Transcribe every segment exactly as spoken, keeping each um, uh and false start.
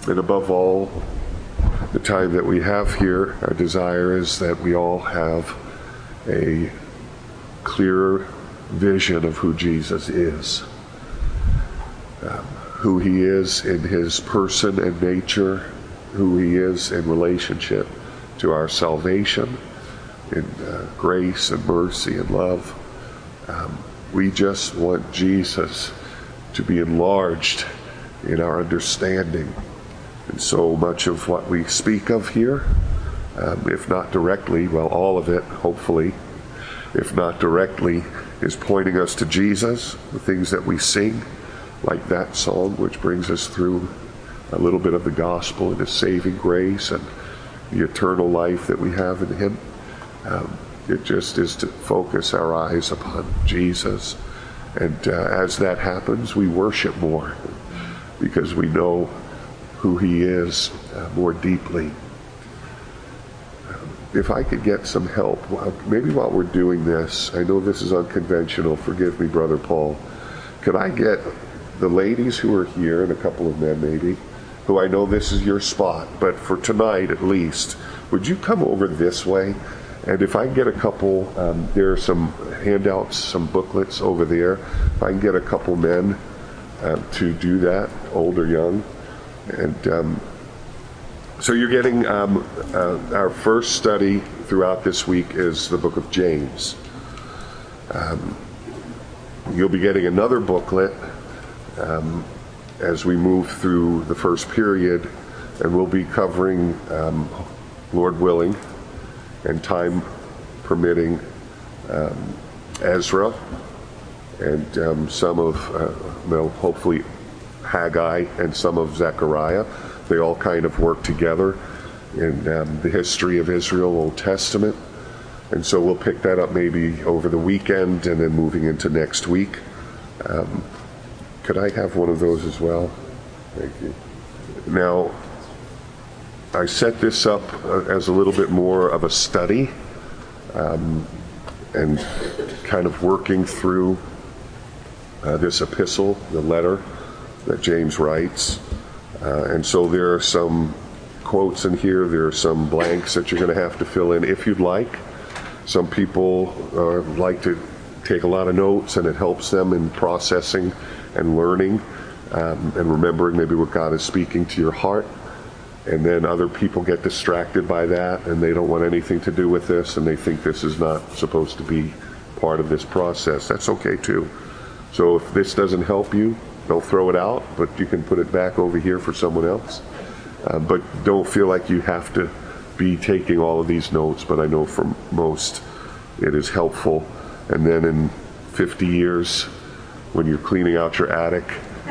And above all, the time that we have here, our desire is that we all have a clearer vision of who Jesus is, um, who he is in his person and nature, who he is in relationship to our salvation, in uh, grace and mercy and love. Um, we just want Jesus to be enlarged in our understanding. And so much of what we speak of here, um, if not directly, well, all of it, hopefully, if not directly, is pointing us to Jesus. The things that we sing, like that song, which brings us through a little bit of the gospel and his saving grace and the eternal life that we have in him. Um, it just is to focus our eyes upon Jesus. And uh, as that happens, we worship more because we know who he is uh, more deeply. Um, if I could get some help, well, maybe while we're doing this, I know this is unconventional, forgive me, Brother Paul, could I get the ladies who are here, and a couple of men maybe, who I know this is your spot, but for tonight at least, would you come over this way? And if I can get a couple, um, there are some handouts, some booklets over there, if I can get a couple men uh, to do that, old or young. And um, so you're getting, um, uh, our first study throughout this week is the book of James. Um, you'll be getting another booklet um, as we move through the first period, and we'll be covering, um, Lord willing, and time permitting, um, Ezra, and um, some of, uh, well, hopefully Haggai and some of Zechariah. They all kind of work together in um, the history of Israel, Old Testament. And so we'll pick that up maybe over the weekend and then moving into next week. Um, could I have one of those as well? Thank you. Now, I set this up uh, as a little bit more of a study um, and kind of working through uh, this epistle, the letter that James writes. Uh, and so there are some quotes in here, there are some blanks that you're going to have to fill in if you'd like. Some people uh, like to take a lot of notes, and it helps them in processing and learning um, and remembering maybe what God is speaking to your heart. And then other people get distracted by that, and they don't want anything to do with this, and they think this is not supposed to be part of this process. That's okay too. So if this doesn't help you, don't throw it out, but you can put it back over here for someone else. Uh, but don't feel like you have to be taking all of these notes, but I know for most it is helpful. And then in fifty years, when you're cleaning out your attic,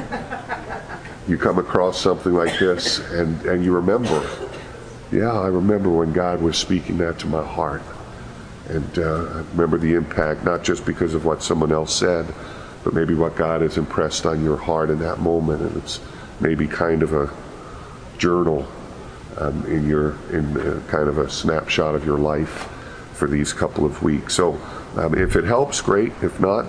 you come across something like this, and, and you remember, yeah, I remember when God was speaking that to my heart. And uh, I remember the impact, not just because of what someone else said, but maybe what God has impressed on your heart in that moment. And it's maybe kind of a journal um, in your, in uh, kind of a snapshot of your life for these couple of weeks. So um, if it helps, great. If not,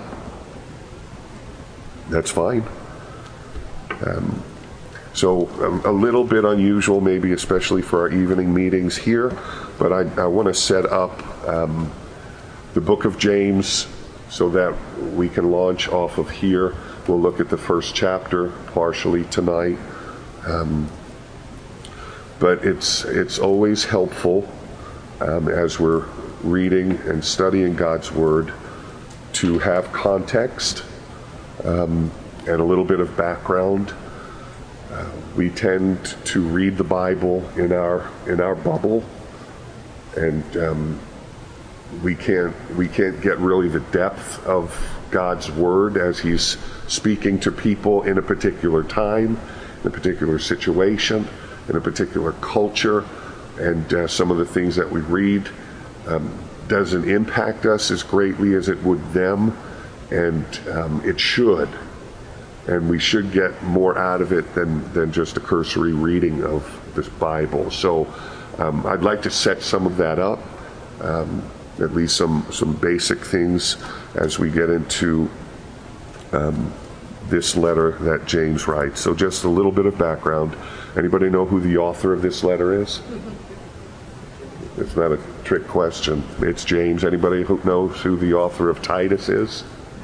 that's fine. Um, so um, a little bit unusual, maybe especially for our evening meetings here, but I, I want to set up um, the book of James so that we can launch off of here. We'll look at the first chapter partially tonight. Um, but it's it's always helpful um, as we're reading and studying God's Word to have context um, and a little bit of background. Uh, we tend to read the Bible in our in our bubble, and um, we can't we can't get really the depth of God's Word as He's speaking to people in a particular time, in a particular situation, in a particular culture, and uh, some of the things that we read um, doesn't impact us as greatly as it would them, and um, it should. And we should get more out of it than, than just a cursory reading of this Bible. So um, I'd like to set some of that up, um, at least some, some basic things as we get into um, this letter that James writes. So just a little bit of background. Anybody know who the author of this letter is? It's not a trick question. It's James. Anybody who knows who the author of Titus is?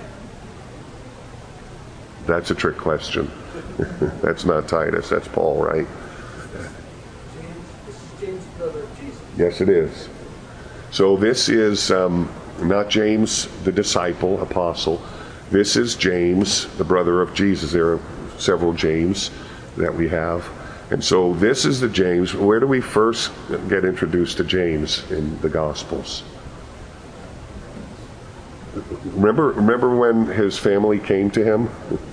That's a trick question. That's not Titus. That's Paul, right? This is James, brother of Jesus. Yes, it is. So this is um, not James, the disciple, apostle. This is James, the brother of Jesus. There are several James that we have. And so this is the James. Where do we first get introduced to James in the Gospels? Remember, remember when his family came to him?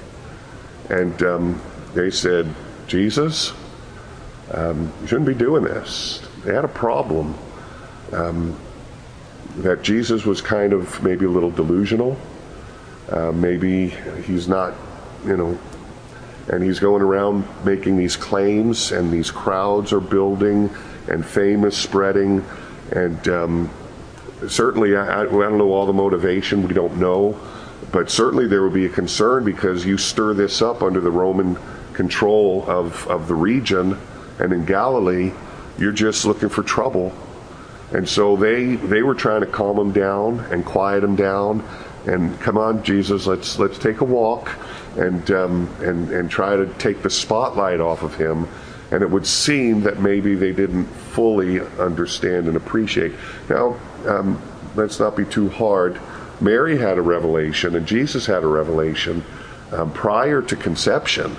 And um, they said, Jesus, um, you shouldn't be doing this. They had a problem. Um, that Jesus was kind of maybe a little delusional. Uh, maybe he's not, you know, and he's going around making these claims, and these crowds are building, and fame is spreading, and um, certainly, I, I don't know all the motivation, we don't know, but certainly there would be a concern because you stir this up under the Roman control of, of the region, and in Galilee, you're just looking for trouble. And so they they were trying to calm him down and quiet him down, and come on, Jesus, let's let's take a walk, and um, and and try to take the spotlight off of him. And it would seem that maybe they didn't fully understand and appreciate. Now, um, let's not be too hard. Mary had a revelation, and Jesus had a revelation um, prior to conception.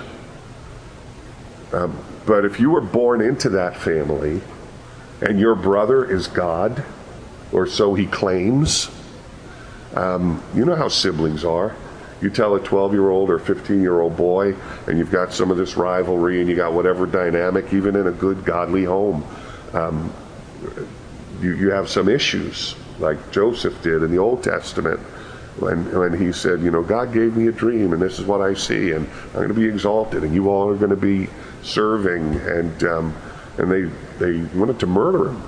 Um, but if you were born into that family, and your brother is God, or so he claims, um, you know how siblings are. You tell a twelve-year-old or fifteen-year-old boy, and you've got some of this rivalry, and you got whatever dynamic, even in a good, godly home. Um, you, you have some issues, like Joseph did in the Old Testament, when, when he said, you know, God gave me a dream, and this is what I see, and I'm going to be exalted, and you all are going to be serving, and um, and they they wanted to murder him.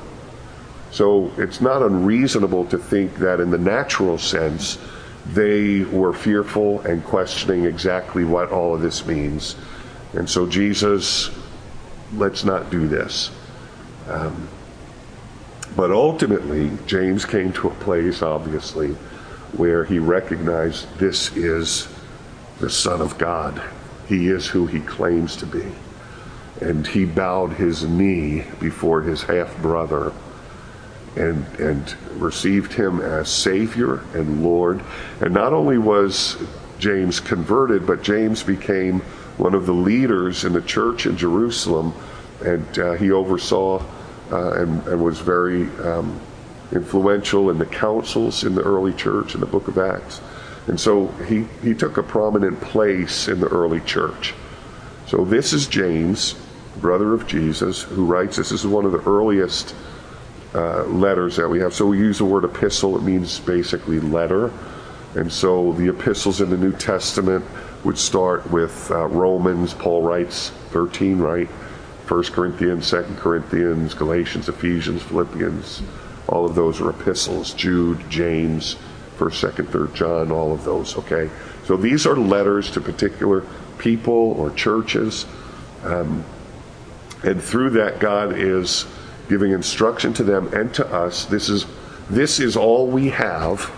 So it's not unreasonable to think that in the natural sense, they were fearful and questioning exactly what all of this means. And so Jesus, let's not do this. Um, but ultimately, James came to a place, obviously, where he recognized this is the Son of God. He is who he claims to be. And he bowed his knee before his half-brother and and received him as Savior and Lord. And not only was James converted, but James became one of the leaders in the church in Jerusalem, and uh, he oversaw uh, and, and was very um, influential in the councils in the early church in the book of Acts. And so he, he took a prominent place in the early church. So this is James, brother of Jesus, who writes this. This is one of the earliest uh, letters that we have. So we use the word epistle. It means basically letter. And so the epistles in the New Testament would start with uh, Romans. Paul writes thirteen, right? First Corinthians, Second Corinthians, Galatians, Ephesians, Philippians. All of those are epistles. Jude, James, First, Second, Third John, all of those, okay? So these are letters to particular people or churches. Um, and through that, God is giving instruction to them and to us. This is this is all we have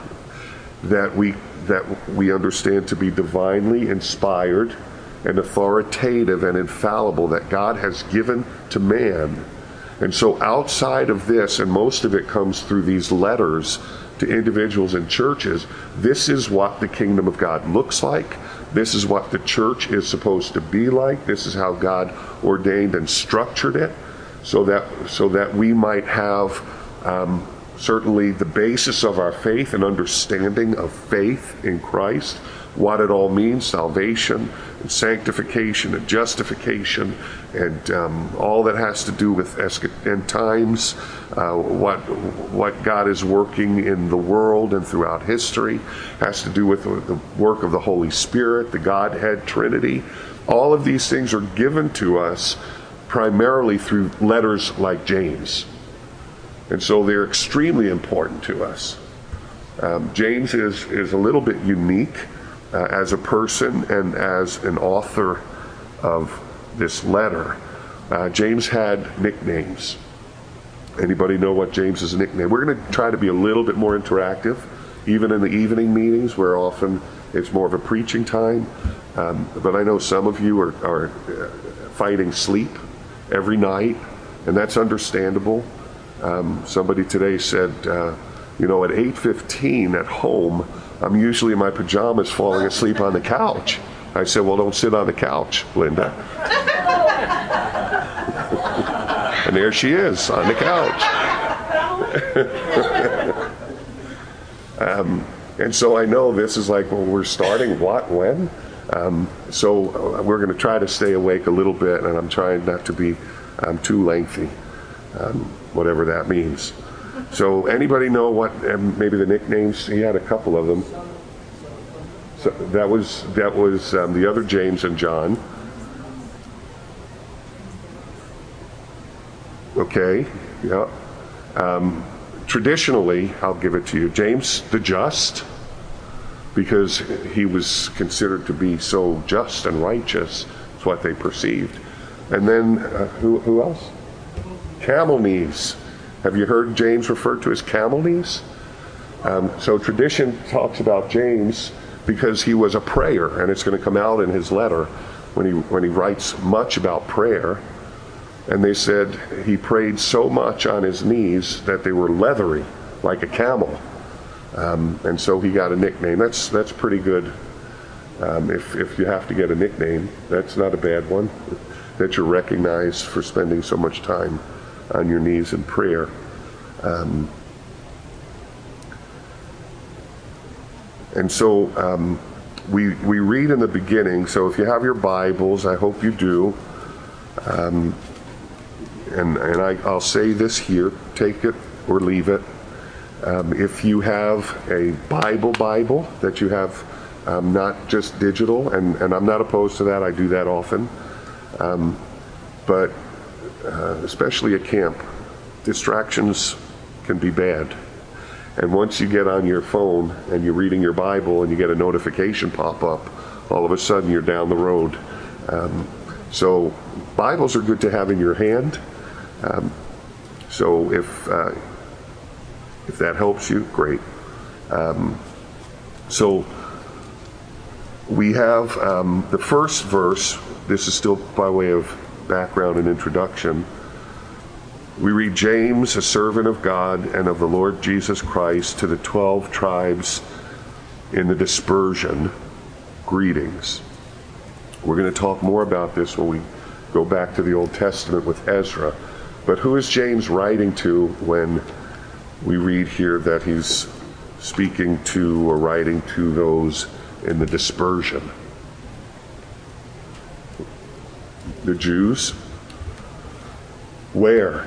that we that we understand to be divinely inspired and authoritative and infallible, that God has given to man. And so outside of this, and most of it comes through these letters to individuals and churches, this is what the kingdom of God looks like. This is what the church is supposed to be like. This is how God ordained and structured it, so that so that we might have um, certainly the basis of our faith and understanding of faith in Christ, what it all means, salvation and sanctification and justification, and um, all that has to do with end times, uh, what what God is working in the world and throughout history, has to do with the work of the Holy Spirit, the Godhead Trinity. All of these things are given to us primarily through letters like James. And so they're extremely important to us. Um, James is, is a little bit unique uh, as a person and as an author of this letter. Uh, James had nicknames. Anybody know what James's nickname? We're going to try to be a little bit more interactive, even in the evening meetings where often it's more of a preaching time. Um, but I know some of you are, are fighting sleep every night, and that's understandable. Um, somebody today said, uh, you know, at eight fifteen at home, I'm usually in my pajamas falling asleep on the couch. I said, well, don't sit on the couch, Linda. And there she is on the couch. um, and so I know this is like, well, we're starting what, when? Um, so uh, we're going to try to stay awake a little bit, and I'm trying not to be um, too lengthy, um, whatever that means. So anybody know what, um, maybe the nicknames? He had a couple of them. So that was that was um, the other James and John. Okay, yeah. Um, traditionally, I'll give it to you, James the Just, because he was considered to be so just and righteous. That's what they perceived. And then uh, who who else? Camel knees. Have you heard James referred to as camel knees? Um, so tradition talks about James because he was a prayer, and it's going to come out in his letter when he when he writes much about prayer. And they said he prayed so much on his knees that they were leathery, like a camel. Um, and so he got a nickname. That's that's pretty good. Um, if if you have to get a nickname, that's not a bad one. That you're recognized for spending so much time on your knees in prayer. Um, and so um, we we read in the beginning. So if you have your Bibles, I hope you do. Um, and and I, I'll say this here: take it or leave it. Um, if you have a Bible Bible that you have, um, not just digital, and, and I'm not opposed to that. I do that often. Um, but uh, especially at camp, distractions can be bad. And once you get on your phone and you're reading your Bible and you get a notification pop up, all of a sudden you're down the road. Um, so Bibles are good to have in your hand. Um, so if uh, if that helps you, great. Um, so we have um, the first verse. This is still by way of background and introduction. We read, James, a servant of God and of the Lord Jesus Christ, to the twelve tribes in the dispersion, greetings. We're going to talk more about this when we go back to the Old Testament with Ezra. But who is James writing to when we read here that he's speaking to or writing to those in the dispersion? The Jews. Where?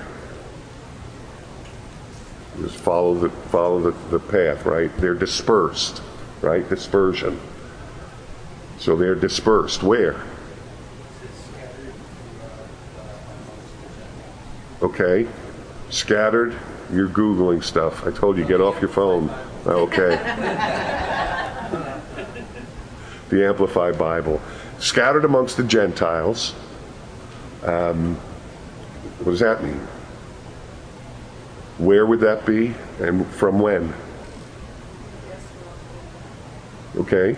Just follow the follow the, the path, right? They're dispersed, right? Dispersion. So they're dispersed. Where? Okay. Scattered. You're Googling stuff. I told you, get off your phone. Okay. The Amplified Bible. Scattered amongst the Gentiles. Um, what does that mean? Where would that be? And from when? Okay.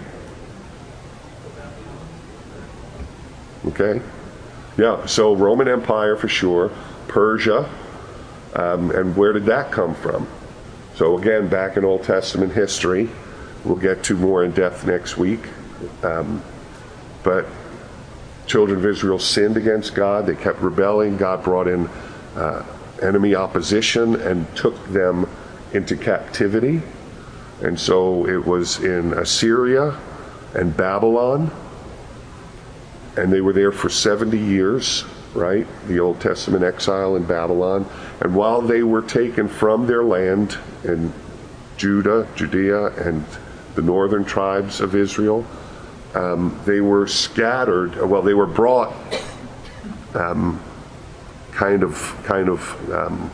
Okay. Yeah, so Roman Empire for sure. Persia. Um, and where did that come from? So again, back in Old Testament history, we'll get to more in depth next week. Um, but children of Israel sinned against God. They kept rebelling. God brought in uh, enemy opposition and took them into captivity. And so it was in Assyria and Babylon. And they were there for seventy years, right? The Old Testament exile in Babylon. And while they were taken from their land in Judah, Judea, and the northern tribes of Israel, um, they were scattered. Well, they were brought um, kind of, kind of um,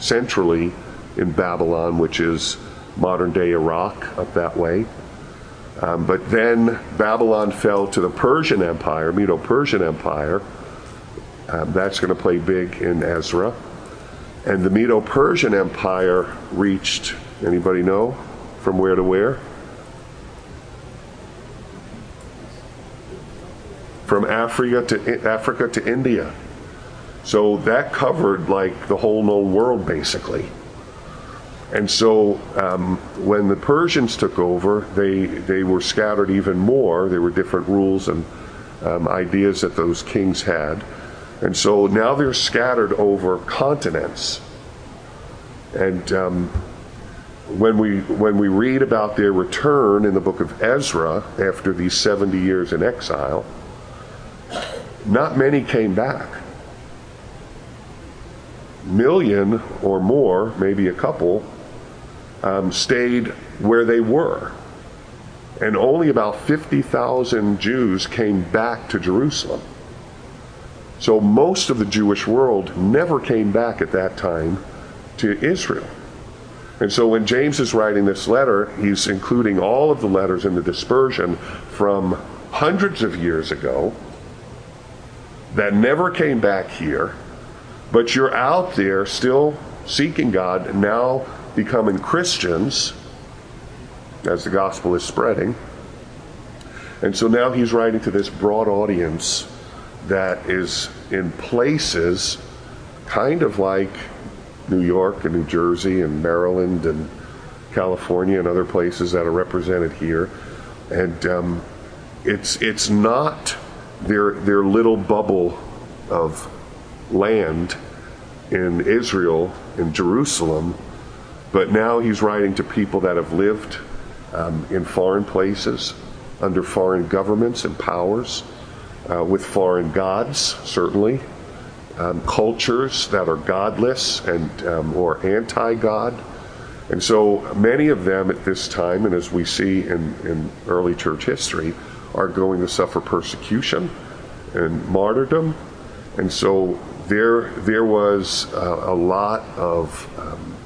centrally in Babylon, which is modern-day Iraq, up that way. Um, but then Babylon fell to the Persian Empire, Medo-Persian Empire. Um, that's going to play big in Ezra. And the Medo-Persian Empire reached, anybody know, from where to where? From Africa to Africa to India. So that covered like the whole known world, basically. And so um, when the Persians took over, they they were scattered even more. There were different rules and um, ideas that those kings had. And so now they're scattered over continents. And um, when we when we read about their return in the book of Ezra after these seventy years in exile, not many came back. Million or more, maybe a couple, um, stayed where they were. And only about fifty thousand Jews came back to Jerusalem. So most of the Jewish world never came back at that time to Israel. And so when James is writing this letter, he's including all of the letters in the dispersion from hundreds of years ago that never came back here, but you're out there still seeking God and now becoming Christians as the gospel is spreading. And so now he's writing to this broad audience that is in places kind of like New York and New Jersey and Maryland and California and other places that are represented here. And um, it's it's not their their little bubble of land in Israel, in Jerusalem, but now he's writing to people that have lived um, in foreign places, under foreign governments and powers, uh, with foreign gods, certainly, um, cultures that are godless and um, or anti-God. And so many of them at this time, and as we see in, in early church history, are going to suffer persecution and martyrdom. And so there there was uh, a lot of um,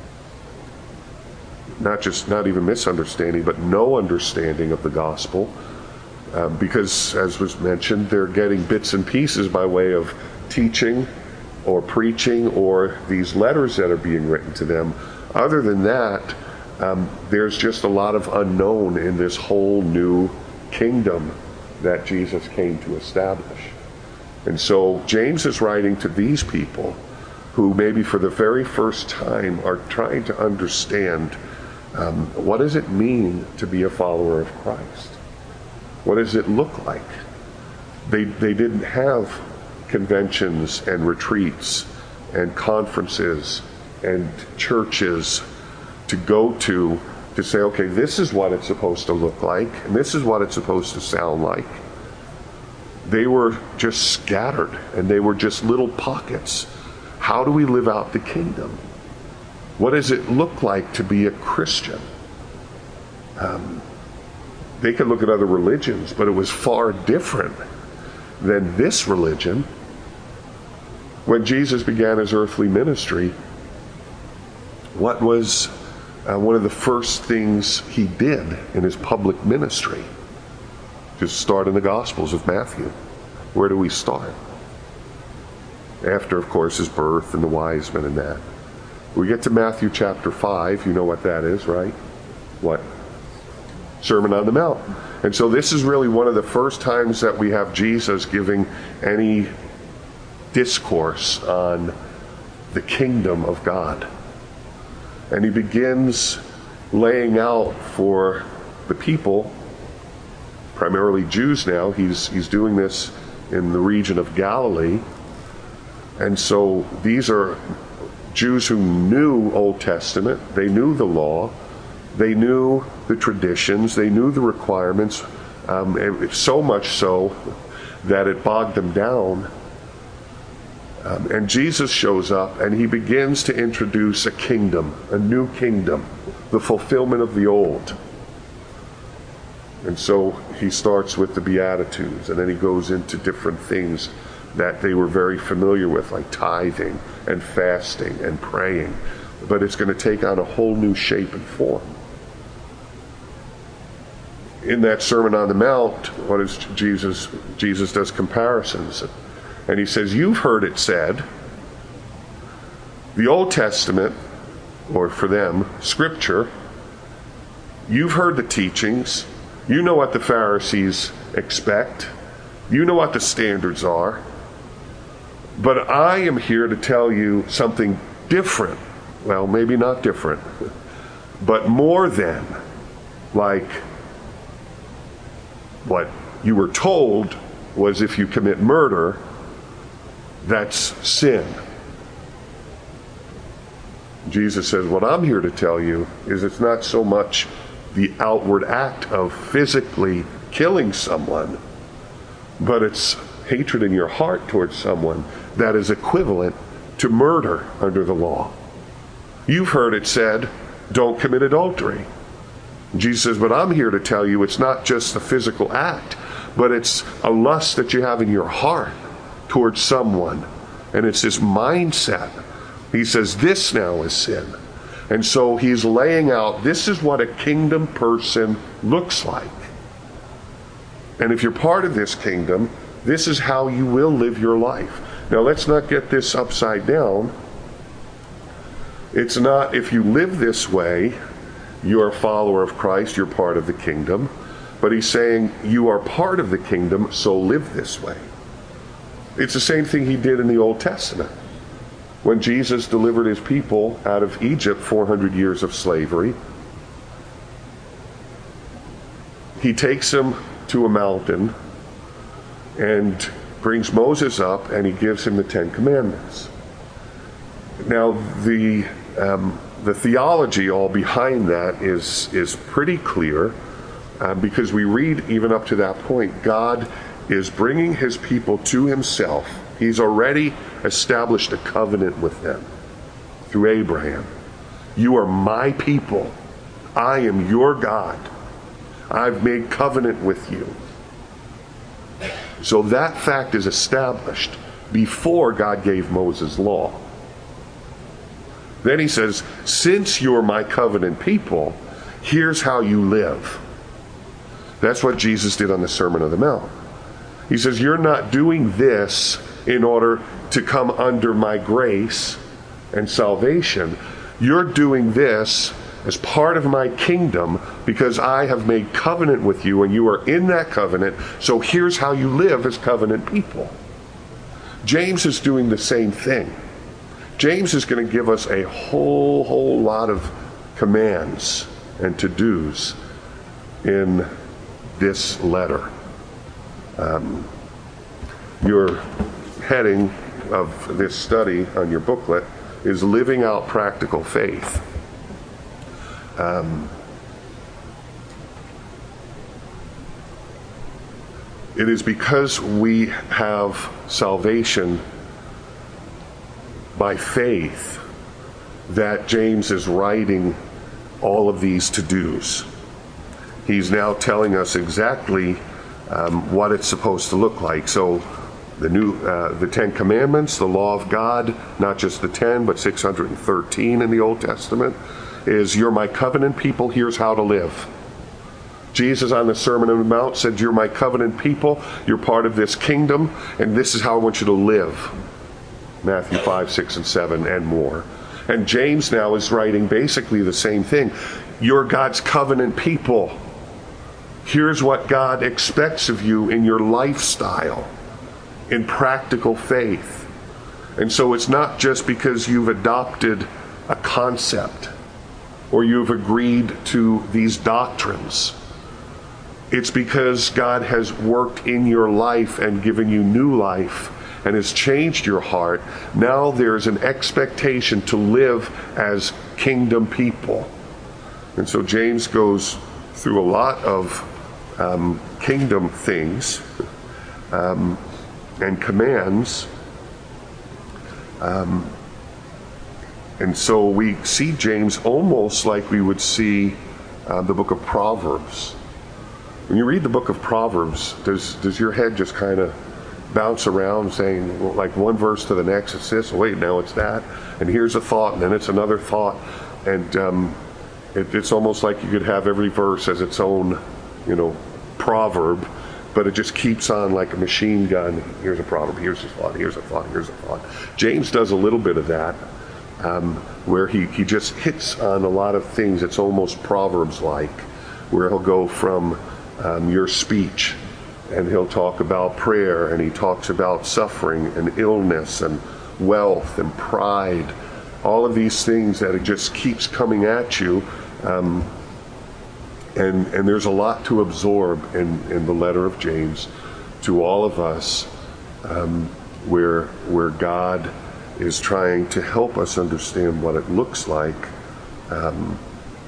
not just not even misunderstanding, but no understanding of the gospel, uh, because, as was mentioned, they're getting bits and pieces by way of teaching or preaching or these letters that are being written to them. Other than that, um, there's just a lot of unknown in this whole new kingdom that Jesus came to establish. And so James is writing to these people who maybe for the very first time are trying to understand um, what does it mean to be a follower of Christ? What does it look like? They, they didn't have conventions and retreats and conferences and churches to go to to say, okay, this is what it's supposed to look like, and this is what it's supposed to sound like. They were just scattered, and they were just little pockets. How do we live out the kingdom? What does it look like to be a Christian? Um, they could look at other religions, but it was far different than this religion. When Jesus began his earthly ministry, what was uh, one of the first things he did in his public ministry? Just start in the Gospels of Matthew. Where do we start? After, of course, his birth and the wise men and that. We get to Matthew chapter five. You know what that is, right? What? Sermon on the Mount. And so this is really one of the first times that we have Jesus giving any discourse on the kingdom of God. And he begins laying out for the people, primarily Jews now. He's he's doing this in the region of Galilee. And so these are Jews who knew Old Testament. They knew the law. They knew the traditions. They knew the requirements. Um, so much so that it bogged them down. Um, and Jesus shows up and he begins to introduce a kingdom, a new kingdom, the fulfillment of the old. And so he starts with the Beatitudes, and then he goes into different things that they were very familiar with, like tithing and fasting and praying. But it's going to take on a whole new shape and form. in that Sermon on the Mount, what is Jesus? Jesus does comparisons. And he says, you've heard it said, the Old Testament, or for them, Scripture, you've heard the teachings, you know what the Pharisees expect, you know what the standards are, but I am here to tell you something different. Well, maybe not different, but more than like what you were told was if you commit murder, that's sin. Jesus says, what I'm here to tell you is it's not so much the outward act of physically killing someone, but it's hatred in your heart towards someone that is equivalent to murder under the law. You've heard it said, don't commit adultery. Jesus says, but I'm here to tell you it's not just the physical act, but it's a lust that you have in your heart towards someone. And it's this mindset. He says, this now is sin. And so he's laying out, this is what a kingdom person looks like. And if you're part of this kingdom, this is how you will live your life. Now let's not get this upside down. It's not if you live this way, you're a follower of Christ, you're part of the kingdom. But he's saying you are part of the kingdom, so live this way. It's the same thing he did in the Old Testament. When Jesus delivered his people out of Egypt, four hundred years of slavery, he takes them to a mountain and brings Moses up, and he gives him the Ten Commandments. Now, the um, the theology all behind that is is pretty clear, uh, because we read even up to that point, God is bringing his people to himself. He's already established a covenant with them through Abraham. You are my people. I am your God. I've made covenant with you. So that fact is established before God gave Moses law. Then he says, since you're my covenant people, here's how you live. That's what Jesus did on the Sermon on the Mount. He says, you're not doing this in order to come under my grace and salvation. You're doing this as part of my kingdom because I have made covenant with you and you are in that covenant. So here's how you live as covenant people. James is doing the same thing. James is going to give us a whole, whole lot of commands and to-dos in this letter. Um, your heading of this study on your booklet is Living Out Practical Faith. Um, it is because we have salvation by faith that James is writing all of these to-dos. He's now telling us exactly um, what it's supposed to look like. So the new, uh, the Ten Commandments, the law of God, not just the ten, but six hundred thirteen in the Old Testament, is you're my covenant people, here's how to live. Jesus on the Sermon on the Mount said, you're my covenant people, you're part of this kingdom, and this is how I want you to live. Matthew five, six, and seven, and more. And James now is writing basically the same thing. You're God's covenant people. Here's what God expects of you in your lifestyle, in practical faith. And so it's not just because you've adopted a concept or you've agreed to these doctrines. It's because God has worked in your life and given you new life and has changed your heart. Now there's an expectation to live as kingdom people. And so James goes through a lot of um, kingdom things um, and commands. Um, and so we see James almost like we would see uh, the book of Proverbs. When you read the book of Proverbs, does does your head just kind of bounce around saying, well, like one verse to the next, it's this, wait, now it's that, and here's a thought, and then it's another thought, and um, it, it's almost like you could have every verse as its own you know, proverb, but it just keeps on like a machine gun. Here's a proverb, here's a thought, here's a thought, here's a thought. James does a little bit of that, um, where he, he just hits on a lot of things. It's almost Proverbs-like, where he'll go from um, your speech, and he'll talk about prayer, and he talks about suffering and illness and wealth and pride. All of these things that it just keeps coming at you. Um, and, and there's a lot to absorb in, in the letter of James to all of us, um, where, where God is trying to help us understand what it looks like. Um,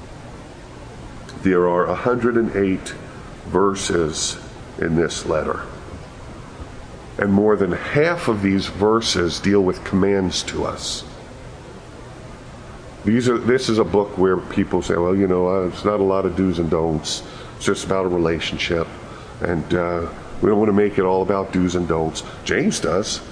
there are one hundred eight verses in this letter. And more than half of these verses deal with commands to us. These are. This is a book where people say, well, you know, uh, it's not a lot of do's and don'ts. It's just about a relationship. And uh, we don't want to make it all about do's and don'ts. James does.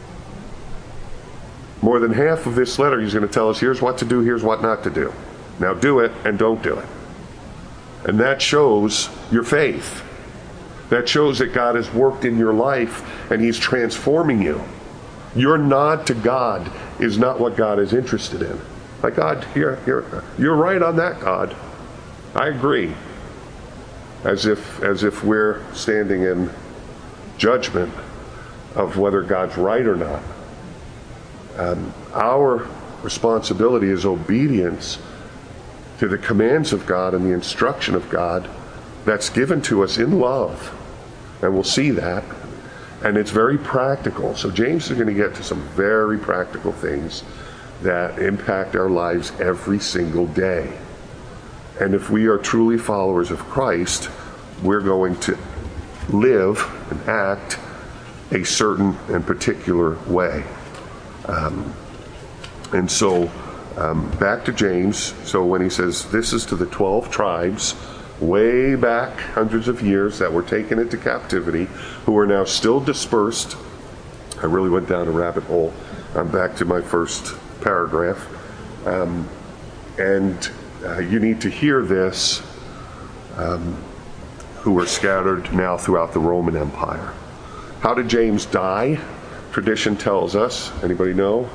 More than half of this letter, he's going to tell us, here's what to do, here's what not to do. Now do it and don't do it. And that shows your faith. That shows that God has worked in your life and he's transforming you. Your nod to God is not what God is interested in. Like, God, you're, you're, you're right on that, God. I agree. As if, as if we're standing in judgment of whether God's right or not. Um, our responsibility is obedience to the commands of God and the instruction of God that's given to us in love. And we'll see that. And it's very practical. So James is going to get to some very practical things that impact our lives every single day. And if we are truly followers of Christ, we're going to live and act a certain and particular way. Um, and so, um, back to James. So when he says, this is to the twelve tribes, way back hundreds of years that were taken into captivity, who are now still dispersed. I really went down a rabbit hole. I'm back to my first paragraph. Um, and uh, you need to hear this, um, who are scattered now throughout the Roman Empire. How did James die? Tradition tells us. Anybody know?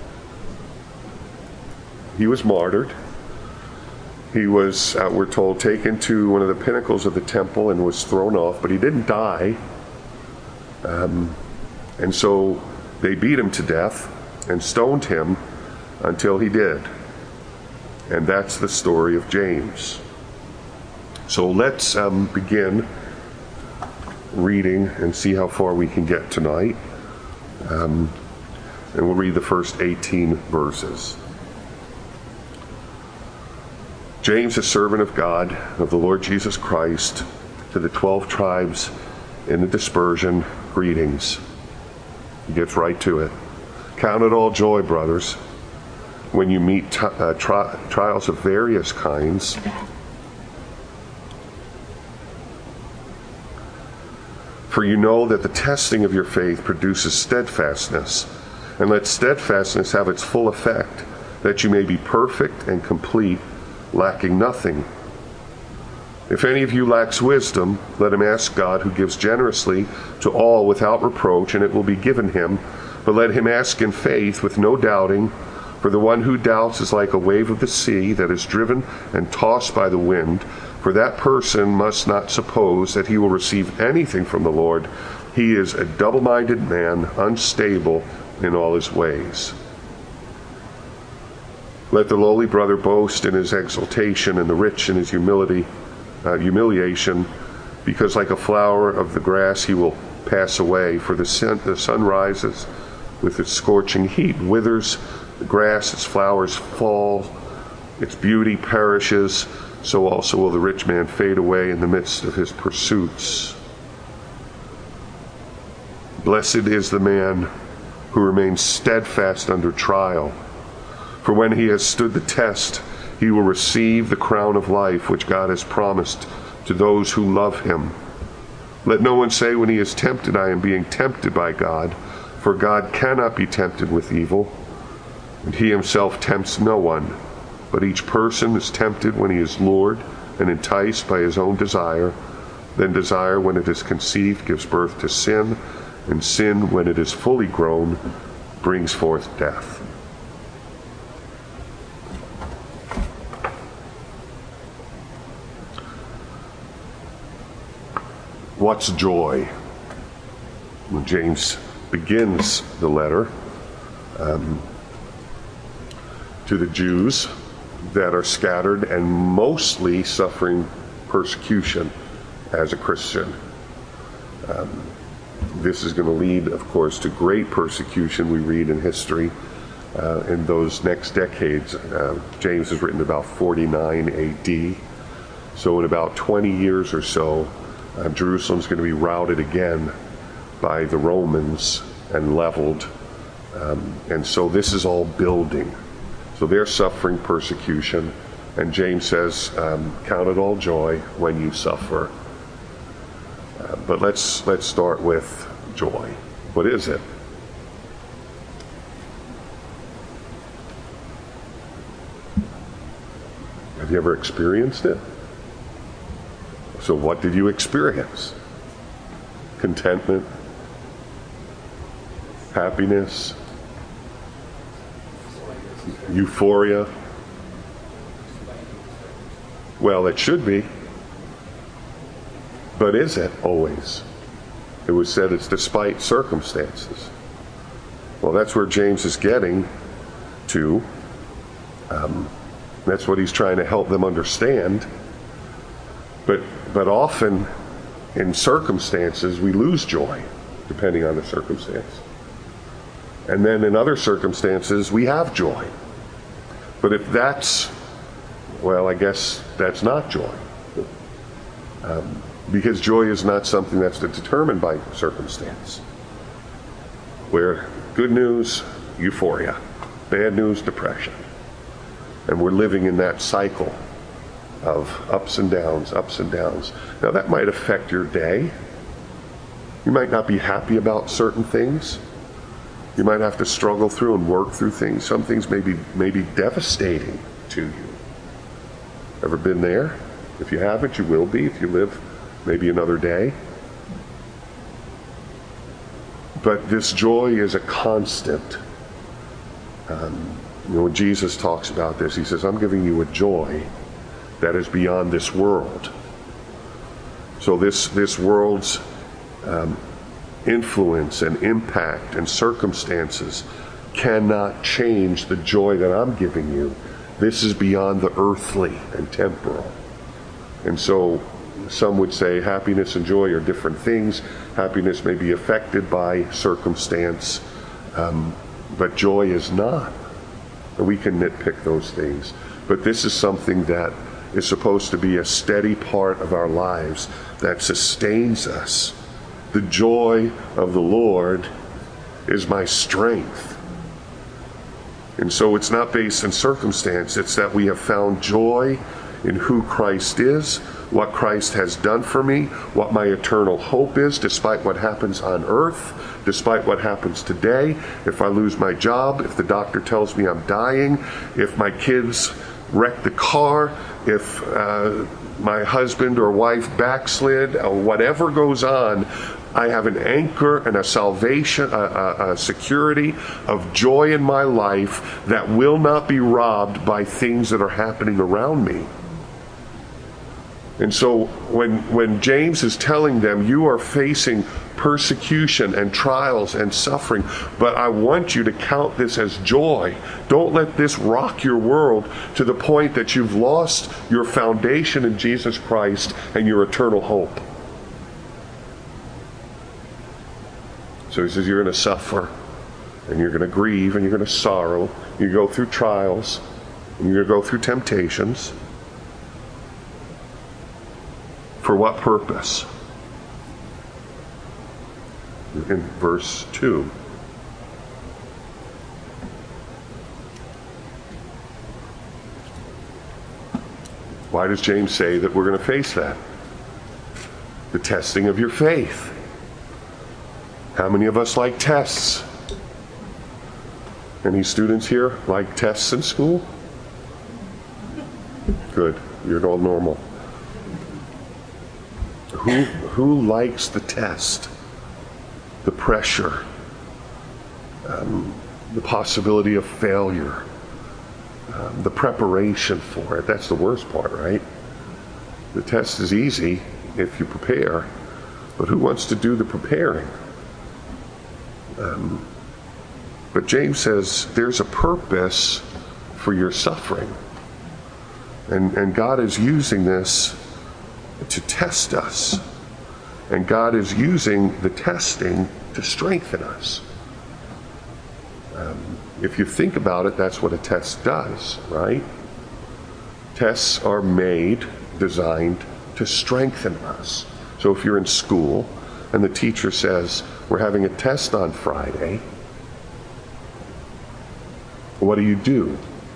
He was martyred. He was, uh, we're told, taken to one of the pinnacles of the temple and was thrown off, but he didn't die. Um, and so they beat him to death and stoned him until he did. And that's the story of James. So let's um, begin reading and see how far we can get tonight. Um, and we'll read the first eighteen verses. James, a servant of God, of the Lord Jesus Christ, to the twelve tribes in the dispersion, greetings. He gets right to it. Count it all joy, brothers, when you meet t- uh, tri- trials of various kinds. For you know that the testing of your faith produces steadfastness, and let steadfastness have its full effect, that you may be perfect and complete, lacking nothing. If any of you lacks wisdom, let him ask God, who gives generously to all without reproach, and it will be given him. But let him ask in faith with no doubting, for the one who doubts is like a wave of the sea that is driven and tossed by the wind. For that person must not suppose that he will receive anything from the Lord. He is a double-minded man, unstable in all his ways. Let the lowly brother boast in his exaltation, and the rich in his humility, uh, humiliation, because like a flower of the grass he will pass away. For the sun, the sun rises with its scorching heat, withers the grass, its flowers fall, its beauty perishes. So also will the rich man fade away in the midst of his pursuits. Blessed is the man who remains steadfast under trial. For when he has stood the test, he will receive the crown of life which God has promised to those who love him. Let no one say when he is tempted, I am being tempted by God, for God cannot be tempted with evil, and he himself tempts no one. But each person is tempted when he is lured and enticed by his own desire. Then desire, when it is conceived, gives birth to sin, and sin, when it is fully grown, brings forth death. What's joy? When James begins the letter um, to the Jews that are scattered and mostly suffering persecution as a Christian. Um, this is going to lead, of course, to great persecution we read in history uh, in those next decades. Uh, James is written about forty-nine A D. So in about twenty years or so, uh, Jerusalem's going to be routed again by the Romans and leveled. Um, and so this is all building. So they're suffering persecution. And James says, um, count it all joy when you suffer. Uh, but let's let's start with joy. What is it? Have you ever experienced it? So what did you experience? Contentment? Happiness? Euphoria? Well, it should be. But is it always? It was said it's despite circumstances. Well, that's where James is getting to. Um, that's what he's trying to help them understand. But but often in circumstances we lose joy, depending on the circumstance. And then in other circumstances we have joy. But if that's, well, I guess that's not joy. Um, because joy is not something that's determined by circumstance. Where good news, euphoria. Bad news, depression. And we're living in that cycle of ups and downs, ups and downs. Now that might affect your day. You might not be happy about certain things. You might have to struggle through and work through things. Some things may be, may be devastating to you. Ever been there? If you haven't, you will be if you live maybe another day. But this joy is a constant. Um, you know, when Jesus talks about this, he says, I'm giving you a joy that is beyond this world. So this, this world's um, influence and impact and circumstances cannot change the joy that I'm giving you. This is beyond the earthly and temporal. And so some would say happiness and joy are different things. Happiness may be affected by circumstance, um, but joy is not. And we can nitpick those things. But this is something that is supposed to be a steady part of our lives that sustains us. The joy of the Lord is my strength. And so it's not based on circumstance. It's that we have found joy in who Christ is, what Christ has done for me, what my eternal hope is, despite what happens on earth, despite what happens today. If I lose my job, if the doctor tells me I'm dying, if my kids wreck the car, if uh, my husband or wife backslid, or whatever goes on, I have an anchor and a salvation, a, a, a security of joy in my life that will not be robbed by things that are happening around me. And so when when James is telling them, you are facing persecution and trials and suffering, but I want you to count this as joy. Don't let this rock your world to the point that you've lost your foundation in Jesus Christ and your eternal hope. So he says you're going to suffer, and you're going to grieve, and you're going to sorrow. You go through trials, and you're going to go through temptations. For what purpose? In verse two. Why does James say that we're going to face that? The testing of your faith. How many of us like tests? Any students here like tests in school? Good. You're all normal. Who, who likes the test, the pressure, um, the possibility of failure, um, the preparation for it? That's the worst part, right? The test is easy if you prepare, but who wants to do the preparing? Um, but James says there's a purpose for your suffering. And, and God is using this to test us. And God is using the testing to strengthen us. Um, if you think about it, that's what a test does, right? Tests are made, designed to strengthen us. So if you're in school and the teacher says, we're having a test on Friday, what do you do?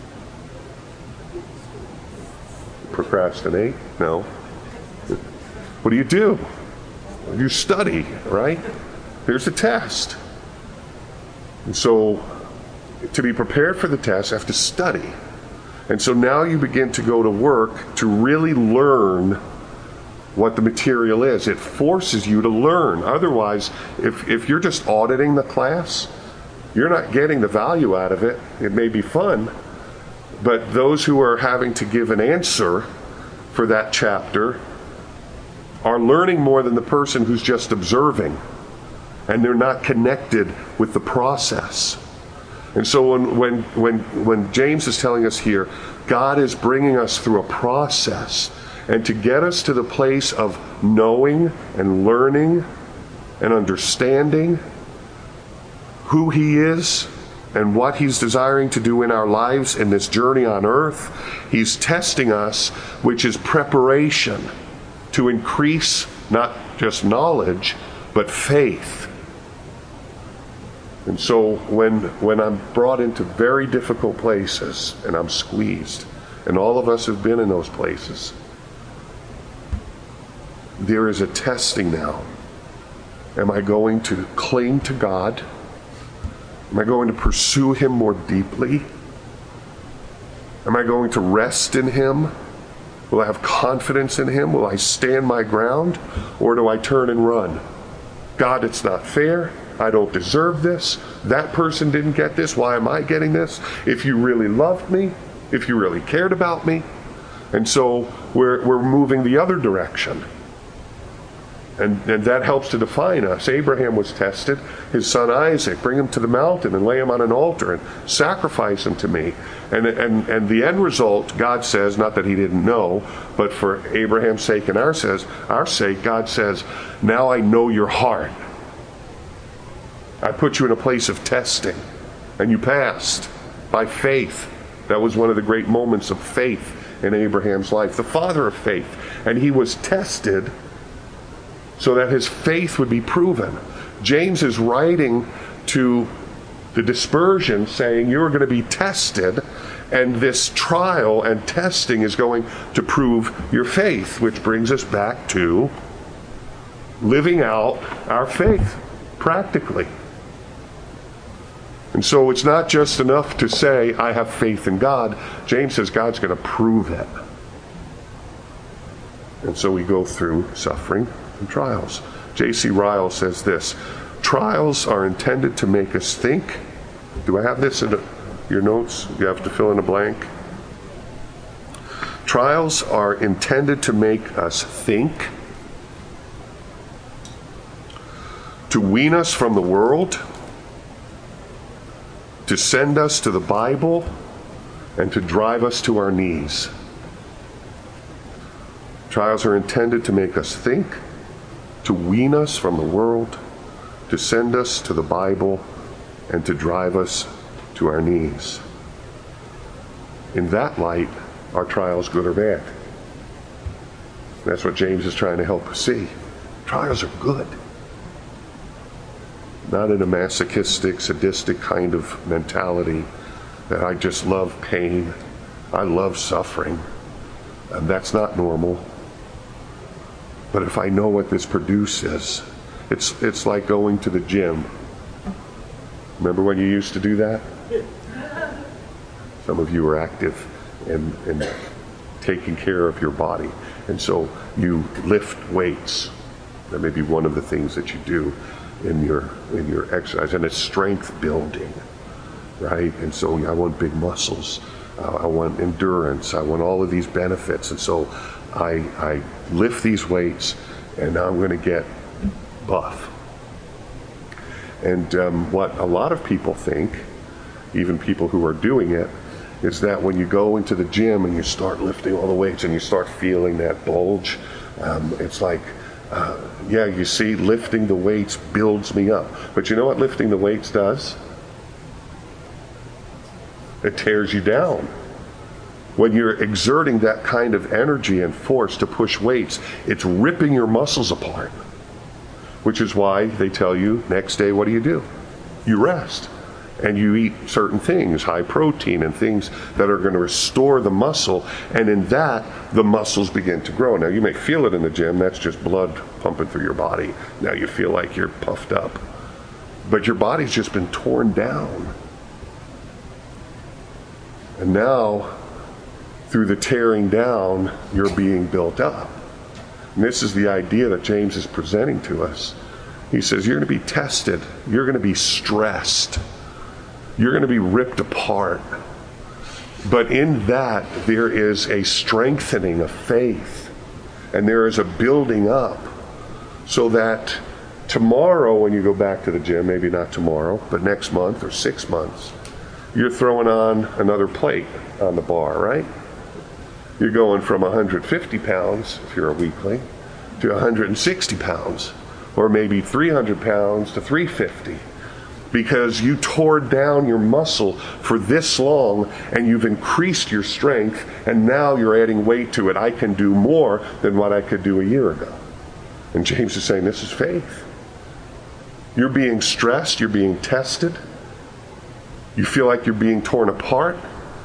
Procrastinate? No. What do you do? You study, right? There's a test. And so, to be prepared for the test, you have to study. And so now you begin to go to work to really learn what the material is. It forces you to learn. Otherwise, if, if you're just auditing the class, you're not getting the value out of it. It may be fun, but those who are having to give an answer for that chapter are learning more than the person who's just observing, and they're not connected with the process. And so when, when, when, when James is telling us here, God is bringing us through a process, and to get us to the place of knowing and learning and understanding who He is and what He's desiring to do in our lives in this journey on earth, He's testing us, which is preparation to increase not just knowledge, but faith. And so when when I'm brought into very difficult places and I'm squeezed, and all of us have been in those places, there is a testing now. Am I going to cling to God? Am I going to pursue Him more deeply? Am I going to rest in Him? Will I have confidence in Him? Will I stand my ground? Or do I turn and run? God, it's not fair. I don't deserve this. That person didn't get this. Why am I getting this? If you really loved me, if you really cared about me. And so we're we're moving the other direction. And, and that helps to define us. Abraham was tested. His son Isaac, bring him to the mountain and lay him on an altar and sacrifice him to me. And, and, and the end result, God says, not that he didn't know, but for Abraham's sake and our, says, our sake, God says, now I know your heart. I put you in a place of testing, and you passed by faith. That was one of the great moments of faith in Abraham's life, the father of faith. And he was tested so that his faith would be proven. James is writing to the dispersion saying you're going to be tested, and this trial and testing is going to prove your faith, which brings us back to living out our faith practically. And so it's not just enough to say, I have faith in God. James says God's going to prove it. And so we go through suffering and trials. J C Ryle says this, trials are intended to make us think. Do I have this in your notes? You have to fill in a blank. Trials are intended to make us think, to wean us from the world, to send us to the Bible, and to drive us to our knees. Trials are intended to make us think, to wean us from the world, to send us to the Bible, and to drive us to our knees. In that light, are trials good or bad? That's what James is trying to help us see. Trials are good. Not in a masochistic, sadistic kind of mentality that I just love pain, I love suffering, and that's not normal. But if I know what this produces, it's it's like going to the gym. Remember when you used to do that? Some of you were active in, in taking care of your body. And so you lift weights. That may be one of the things that you do in your in your exercise, and it's strength building, right? And so I want big muscles, uh, I want endurance, I want all of these benefits, and so I I lift these weights, and now I'm going to get buff. And um, what a lot of people think, even people who are doing it, is that when you go into the gym and you start lifting all the weights and you start feeling that bulge, um, it's like, uh, yeah, you see, lifting the weights builds me up. But you know what lifting the weights does? It tears you down. When you're exerting that kind of energy and force to push weights, it's ripping your muscles apart. Which is why they tell you, next day, what do you do? You rest. And you eat certain things, high protein and things that are going to restore the muscle. And in that, the muscles begin to grow. Now, you may feel it in the gym. That's just blood pumping through your body. Now you feel like you're puffed up. But your body's just been torn down. And now, through the tearing down, you're being built up. And this is the idea that James is presenting to us. He says, you're going to be tested. You're going to be stressed. You're going to be ripped apart. But in that, there is a strengthening of faith. And there is a building up. So that tomorrow, when you go back to the gym, maybe not tomorrow, but next month or six months, you're throwing on another plate on the bar, right? You're going from one hundred fifty pounds, if you're a weakling, to one hundred sixty pounds, or maybe three hundred pounds to three hundred fifty, because you tore down your muscle for this long, and you've increased your strength, and now you're adding weight to it. I can do more than what I could do a year ago. And James is saying this is faith. You're being stressed, you're being tested, you feel like you're being torn apart.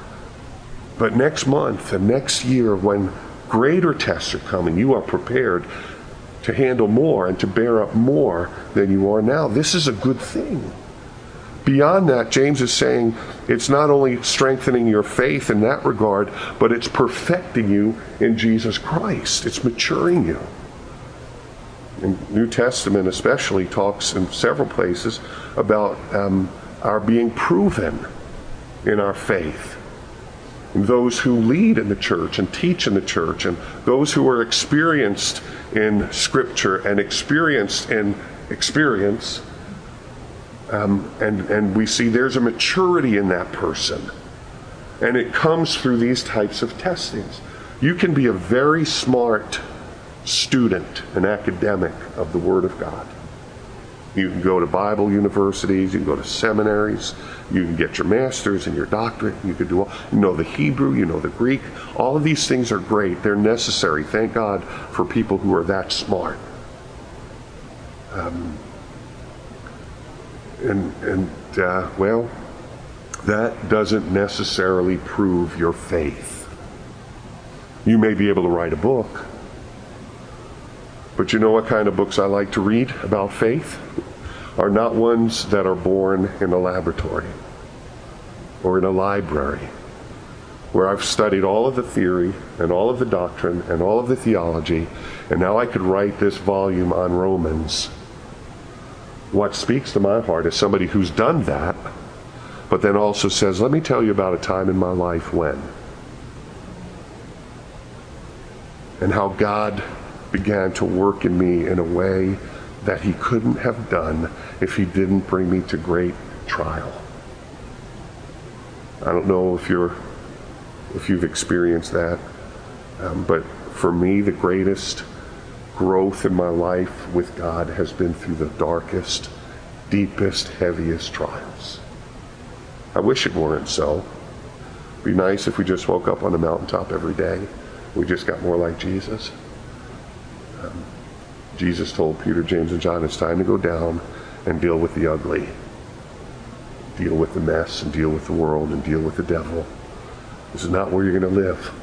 But next month and next year, when greater tests are coming, you are prepared to handle more and to bear up more than you are now. This is a good thing. Beyond that, James is saying it's not only strengthening your faith in that regard, but it's perfecting you in Jesus Christ. It's maturing you. The New Testament especially talks in several places about um, our being proven in our faith. And those who lead in the church and teach in the church, and those who are experienced in Scripture and experienced in experience, um, and, and we see there's a maturity in that person. And it comes through these types of testings. You can be a very smart student, an academic of the Word of God. You can go to Bible universities, you can go to seminaries, you can get your master's and your doctorate, you can do all, you know the Hebrew, you know the Greek. All of these things are great. They're necessary. Thank God for people who are that smart. Um, and, and uh, well, that doesn't necessarily prove your faith. You may be able to write a book. But you know what kind of books I like to read about faith? Are not ones that are born in a laboratory or in a library, where I've studied all of the theory and all of the doctrine and all of the theology, and now I could write this volume on Romans. What speaks to my heart is somebody who's done that, but then also says, let me tell you about a time in my life when, and how God began to work in me in a way that he couldn't have done if he didn't bring me to great trial. I don't know if you're if you've experienced that, um, but for me, the greatest growth in my life with God has been through the darkest, deepest, heaviest trials. I wish it weren't so. It'd be nice if we just woke up on the mountaintop every day. We just got more like Jesus. Um, Jesus told Peter, James, and John, it's time to go down and deal with the ugly. Deal with the mess and deal with the world and deal with the devil. This is not where you're going to live.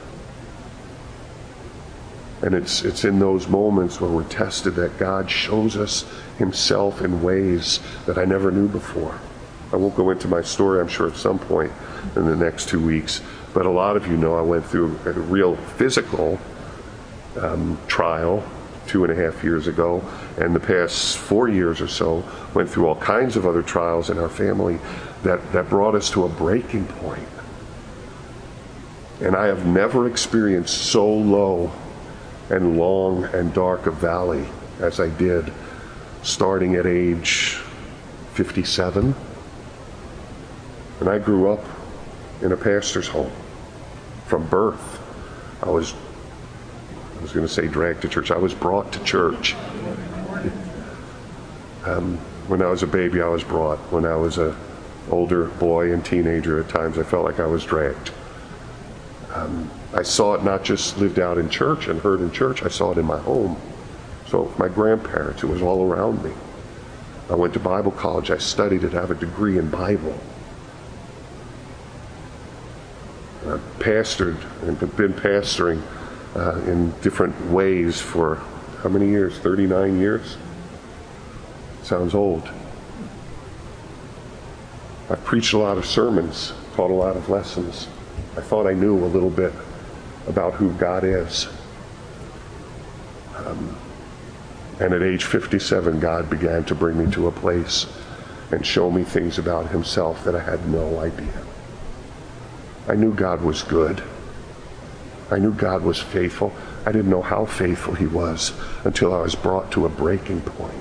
And it's it's in those moments where we're tested that God shows us himself in ways that I never knew before. I won't go into my story, I'm sure, at some point in the next two weeks. But a lot of you know I went through a real physical um, trial two and a half years ago, and the past four years or so went through all kinds of other trials in our family that, that brought us to a breaking point. And I have never experienced so low and long and dark a valley as I did starting at age fifty-seven. And I grew up in a pastor's home from birth. I was, I was going to say dragged to church. I was brought to church. Um, when I was a baby, I was brought. When I was an older boy and teenager, at times I felt like I was dragged. Um, I saw it not just lived out in church and heard in church, I saw it in my home. So my grandparents, it was all around me. I went to Bible college, I studied it, I have a degree in Bible. I pastored and been pastoring uh, in different ways for how many years? thirty-nine years? Sounds old. I've preached a lot of sermons, taught a lot of lessons. I thought I knew a little bit about who God is. Um, and at age fifty-seven, God began to bring me to a place and show me things about himself that I had no idea. I knew God was good. I knew God was faithful. I didn't know how faithful he was until I was brought to a breaking point.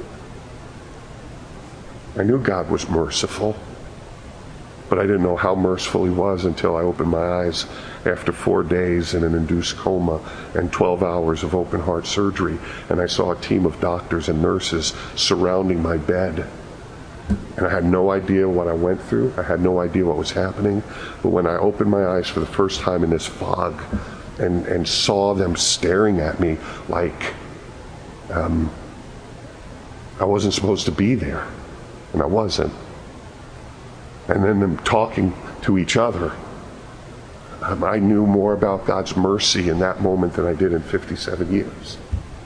I knew God was merciful, but I didn't know how merciful he was until I opened my eyes after four days in an induced coma and twelve hours of open heart surgery, and I saw a team of doctors and nurses surrounding my bed. And I had no idea what I went through. I had no idea what was happening. But when I opened my eyes for the first time in this fog and, and saw them staring at me like um, I wasn't supposed to be there, and I wasn't. And then them talking to each other, um, I knew more about God's mercy in that moment than I did in fifty-seven years.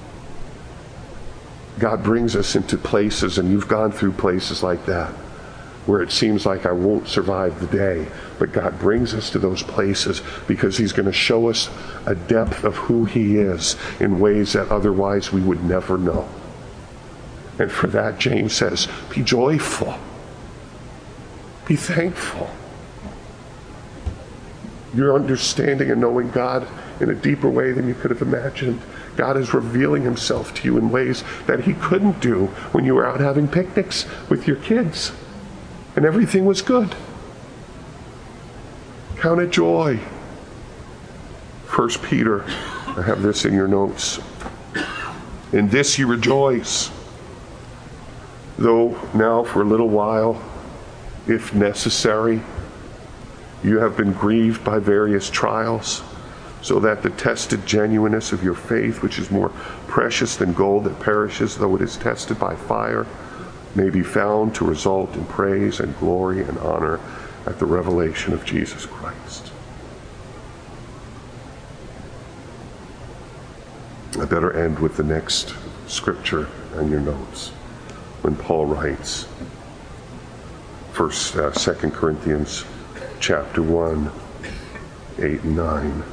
God brings us into places, and you've gone through places like that, where it seems like I won't survive the day. But God brings us to those places because he's going to show us a depth of who he is in ways that otherwise we would never know. And for that, James says, be joyful. Be thankful. You're understanding and knowing God in a deeper way than you could have imagined. God is revealing himself to you in ways that he couldn't do when you were out having picnics with your kids and everything was good. Count it joy. First Peter, I have this in your notes. In this you rejoice, though now for a little while, if necessary, you have been grieved by various trials, so that the tested genuineness of your faith, which is more precious than gold that perishes, though it is tested by fire, may be found to result in praise and glory and honor at the revelation of Jesus Christ. I better end with the next scripture on your notes, when Paul writes, First, uh, Second Corinthians chapter one, eight and nine.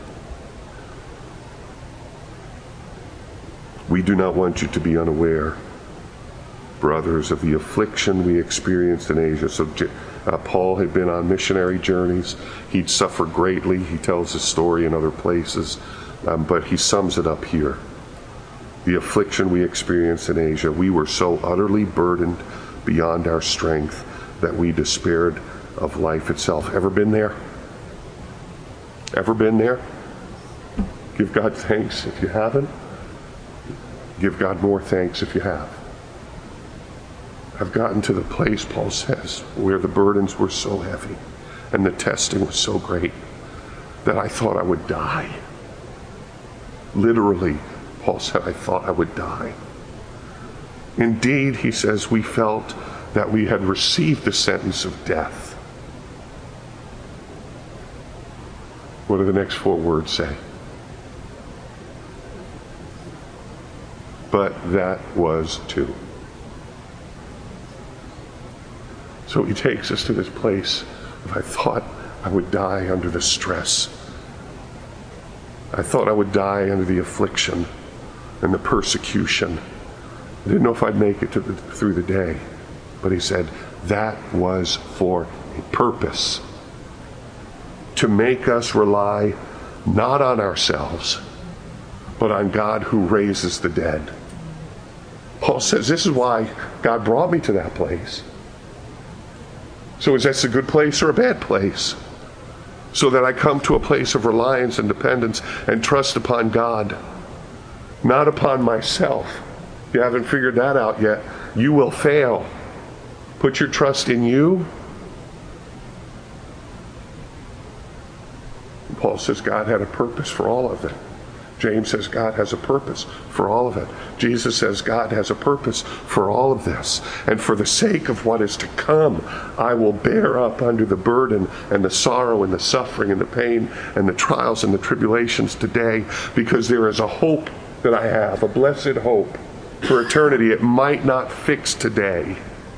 We do not want you to be unaware, brothers, of the affliction we experienced in Asia. So uh, Paul had been on missionary journeys. He'd suffered greatly. He tells his story in other places, um, but he sums it up here. The affliction we experienced in Asia, we were so utterly burdened beyond our strength that we despaired of life itself. Ever been there? Ever been there? Give God thanks if you haven't. Give God more thanks if you have. I've gotten to the place, Paul says, where the burdens were so heavy and the testing was so great that I thought I would die. Literally, Paul said, I thought I would die. Indeed, he says, we felt that we had received the sentence of death. What do the next four words say? But that was too. So he takes us to this place of, I thought I would die under the stress. I thought I would die under the affliction and the persecution. I didn't know if I'd make it to the, through the day. But he said, that was for a purpose. To make us rely not on ourselves, but on God who raises the dead. Paul says, this is why God brought me to that place. So is this a good place or a bad place? So that I come to a place of reliance and dependence and trust upon God, not upon myself. If you haven't figured that out yet, you will fail. Put your trust in you. Paul says God had a purpose for all of it. James says God has a purpose for all of it. Jesus says God has a purpose for all of this. And for the sake of what is to come, I will bear up under the burden and the sorrow and the suffering and the pain and the trials and the tribulations today, because there is a hope that I have, a blessed hope for eternity. It might not fix today,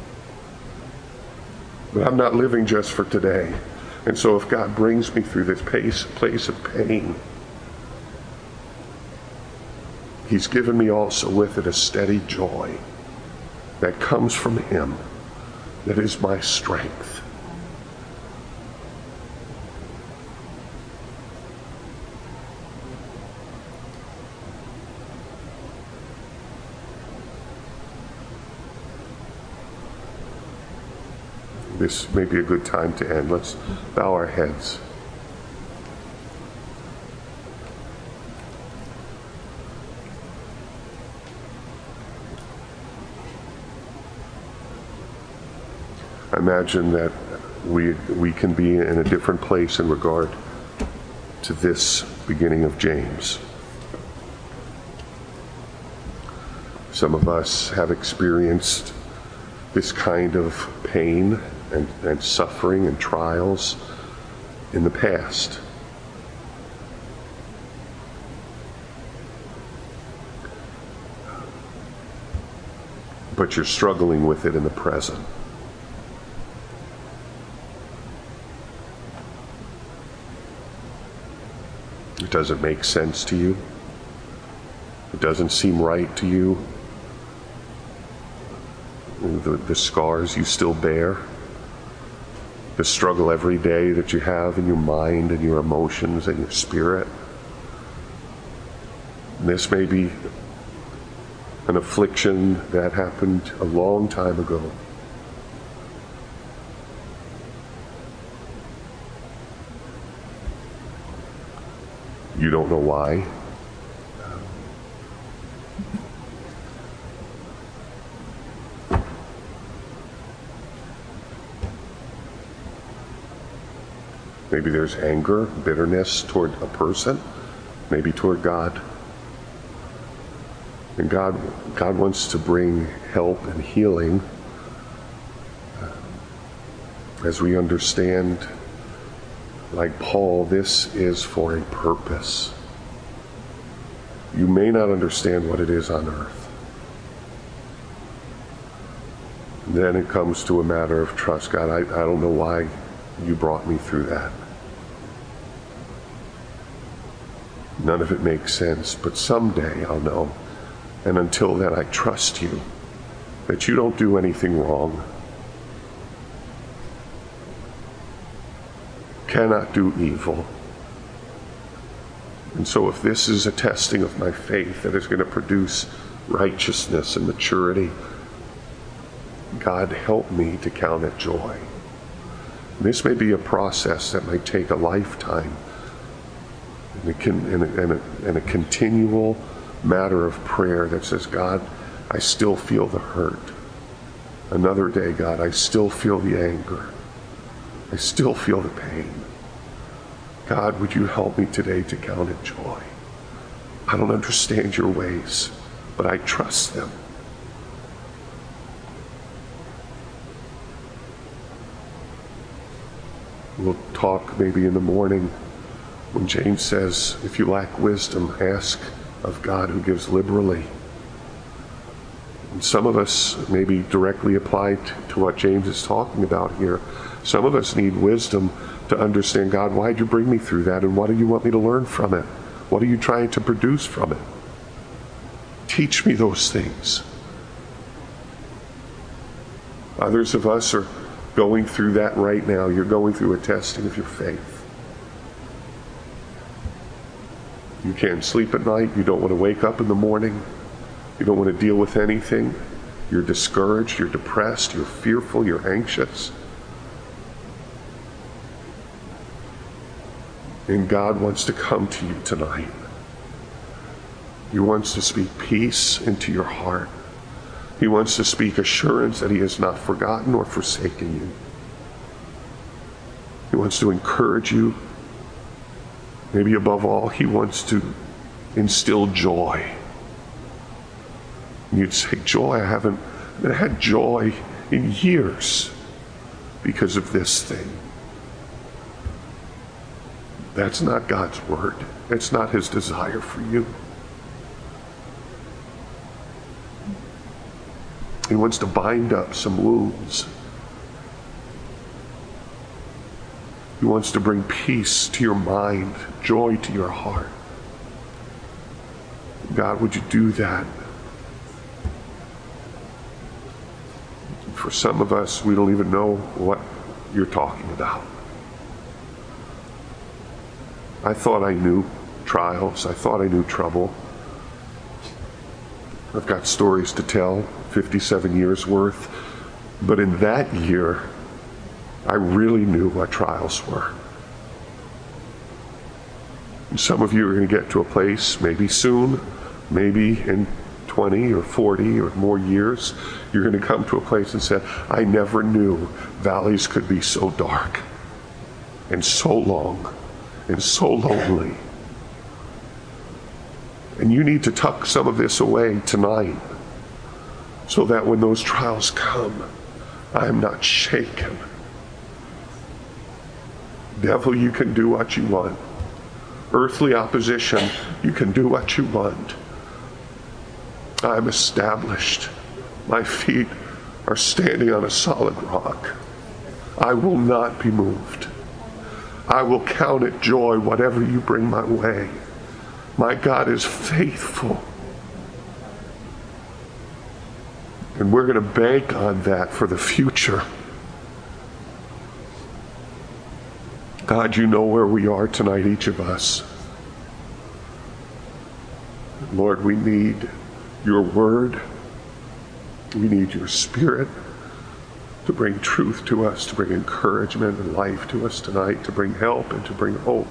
but I'm not living just for today. And so if God brings me through this place, place of pain, he's given me also with it a steady joy that comes from him, that is my strength. This may be a good time to end. Let's bow our heads. I imagine that we we can be in a different place in regard to this beginning of James. Some of us have experienced this kind of pain and, and suffering and trials in the past. But you're struggling with it in the present. It doesn't make sense to you. It doesn't seem right to you. The, the scars you still bear, the struggle every day that you have in your mind and your emotions and your spirit. And this may be an affliction that happened a long time ago. You don't know why. Maybe there's anger, bitterness toward a person, maybe toward God. And God, God wants to bring help and healing as we understand, like Paul, this is for a purpose. You may not understand what it is on earth. And then it comes to a matter of trust. God, I, I don't know why you brought me through that. None of it makes sense, but someday I'll know. And until then, I trust you that you don't do anything wrong. Cannot do evil. And so if this is a testing of my faith that is going to produce righteousness and maturity, God, help me to count it joy. This may be a process that might take a lifetime, and a, and a, and a, and a continual matter of prayer that says, God, I still feel the hurt. Another day, God, I still feel the anger. I still feel the pain. God, would you help me today to count it joy? I don't understand your ways, but I trust them. We'll talk maybe in the morning when James says, if you lack wisdom, ask of God who gives liberally. And some of us maybe directly apply t- to what James is talking about here. Some of us need wisdom to understand, God, why did you bring me through that? And what do you want me to learn from it? What are you trying to produce from it? Teach me those things. Others of us are going through that right now. You're going through a testing of your faith. You can't sleep at night. You don't want to wake up in the morning. You don't want to deal with anything. You're discouraged. You're depressed. You're fearful. You're anxious. And God wants to come to you tonight. He wants to speak peace into your heart. He wants to speak assurance that he has not forgotten or forsaken you. He wants to encourage you. Maybe above all, he wants to instill joy. And you'd say, joy? I haven't, I haven't had joy in years because of this thing. That's not God's word. That's not his desire for you. He wants to bind up some wounds. He wants to bring peace to your mind, joy to your heart. God, would you do that? For some of us, we don't even know what you're talking about. I thought I knew trials. I thought I knew trouble. I've got stories to tell, fifty-seven years worth. But in that year, I really knew what trials were. And some of you are going to get to a place, maybe soon, maybe in twenty or forty or more years, you're going to come to a place and say, I never knew valleys could be so dark and so long and so lonely. And you need to tuck some of this away tonight so that when those trials come, I am not shaken. Devil, you can do what you want. Earthly opposition, you can do what you want. I'm established. My feet are standing on a solid rock. I will not be moved. I will count it joy, whatever you bring my way. My God is faithful. And we're going to bank on that for the future. God, you know where we are tonight, each of us. Lord, we need your word. We need your spirit to bring truth to us, to bring encouragement and life to us tonight, to bring help and to bring hope.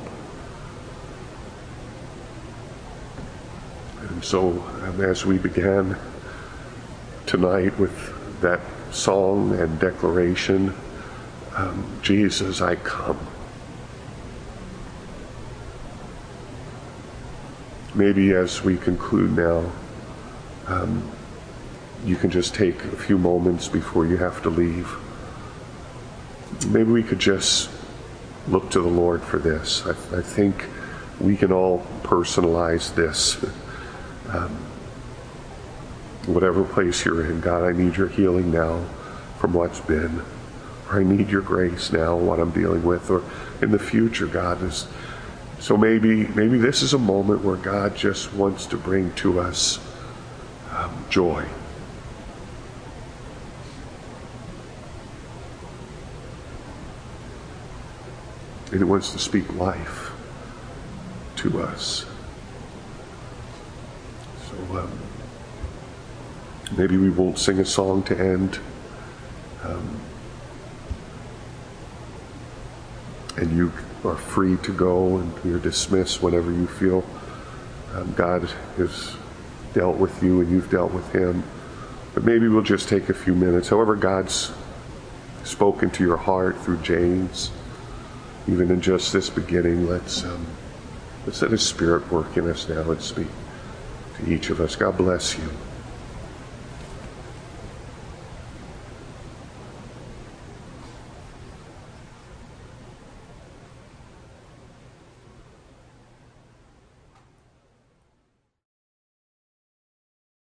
And so, um, as we began tonight with that song and declaration, um, Jesus, I come. Maybe as we conclude now, um, you can just take a few moments before you have to leave. Maybe we could just look to the Lord for this. I, I think we can all personalize this. Um, whatever place you're in, God, I need your healing now from what's been. Or I need your grace now, what I'm dealing with. Or in the future, God, is so maybe maybe this is a moment where God just wants to bring to us um, joy. And he wants to speak life to us. So um, maybe we won't sing a song to end. Um, and you are free to go and you're dismissed whenever you feel um, God has dealt with you and you've dealt with him. But maybe we'll just take a few minutes. However God's spoken to your heart through James, even in just this beginning, let's um, let's let his spirit work in us now and speak to each of us. God bless you.